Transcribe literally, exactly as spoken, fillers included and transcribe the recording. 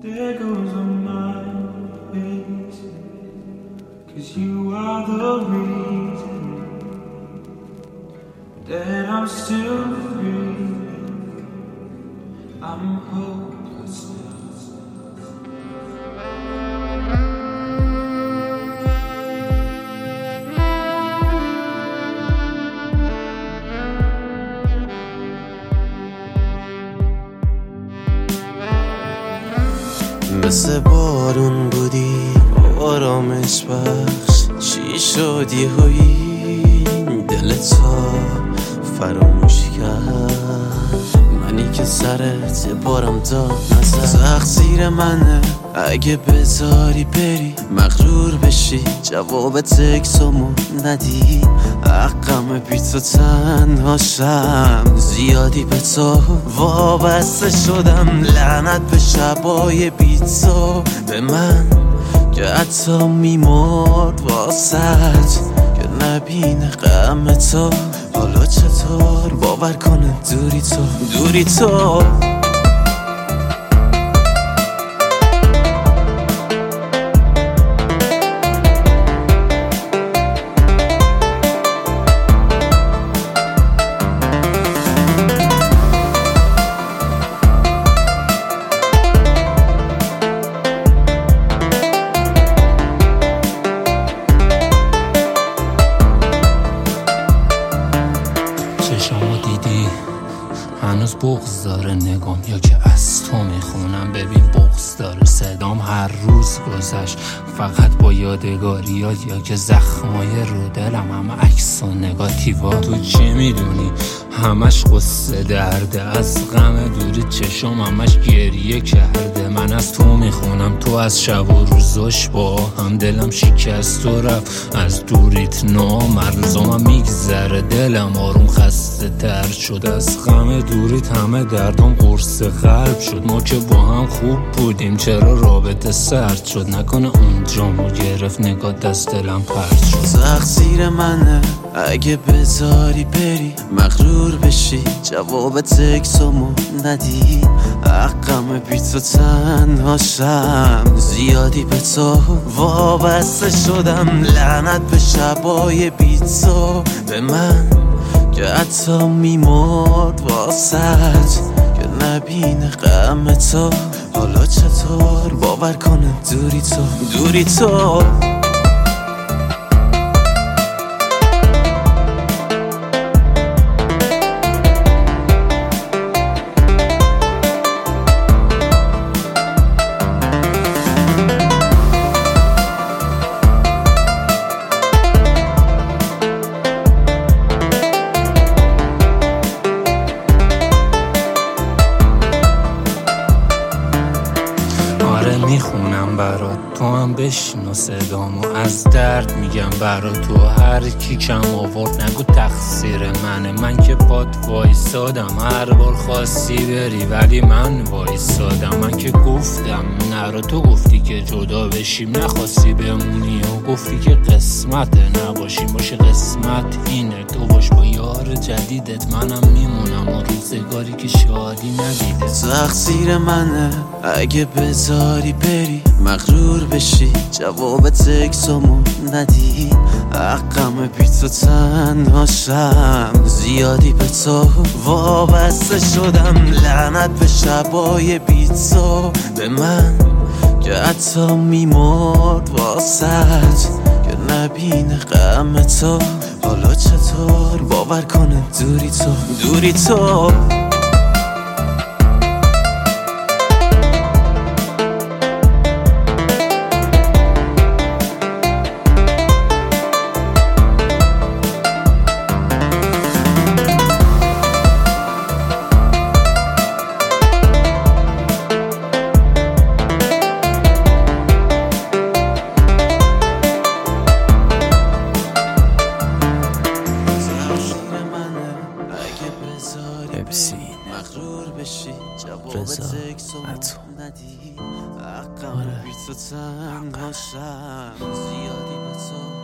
There goes a mind racing, 'cause you are the reason that I'm still breathing. I'm hopeless. مثل بارون بودی آرامش بخش، چی شد یهویی دلت فراموش کرد؟ منی که سرت بارم داد نزد، تقصیر منه اگه بذاری بری مغرور بشی جواب تکسامو ندی. حقم بی تو تنهاشم، زیادی به تو وابسته شدم. لعنت به شبای بی تو، به من که حتی میمرد واسط که نبینه غم تو. حالا چطور باور کنه دوری تو دوری تو چشامو دیدی هنوز بغض داره نگام، یا که از تو میخونم ببین بغض داره صدام. هر روز گذشت فقط با یادگاریات، یا که زخمای رو دلم همه عکس و نگاتیوا. تو چی میدونی همش قصه درده، از غم دوری چشام همش گریه کرده. من از تو میخونم تو از شب و روزاش با هم، دلم شکست و رفت از دوریت نامرزامم میگذره. دلم آروم خسته تر شد از غم دوریت، همه دردام قرص قلب شد. ما که با هم خوب بودیم چرا رابطه سرد شد؟ نکنه اونجامو گرفت نگات از دلم پرد شد. تقصیر منه اگه بذاری بری مغرور بشی جواب تکسامو ندی. حقم بی تو تنهاشم، زیادی به تو وابسته شدم. لعنت به شبای بی تو، به من که حتی میمرد واسط که نبینه غم تو. حالا چطور باور کنه دوری تو دوری تو میخونم برات تو هم بشنو صدامو، از درد میگم برات. تو هر کی کم آورد نگو تقصیر منه، من که پات وایسادم هر بار خواستی بری ولی من وایسادم. من که گفتم نرو، تو گفتی که جدا بشیم نخواستی بمونی و گفتی که قسمت نباشیم. باشه قسمت اینه تو باش با یار جدیدت، منم میمونم و روزگاری که شادی ندیده. تقصیر منه اگه بذاری بری مغرور بشی جواب تکسامو ندی. حقم بی تو تنهاشم، زیادی به تو وابسته شدم. لعنت به شبای بی تو، به من که حتی میمرد واسط که نبینه غم تو. حالا چطور باور کنه دوری تو دوری تو مغرور بشی جواب تکسامو ندی. حقم بی تو تنهاشم، زیادی به تو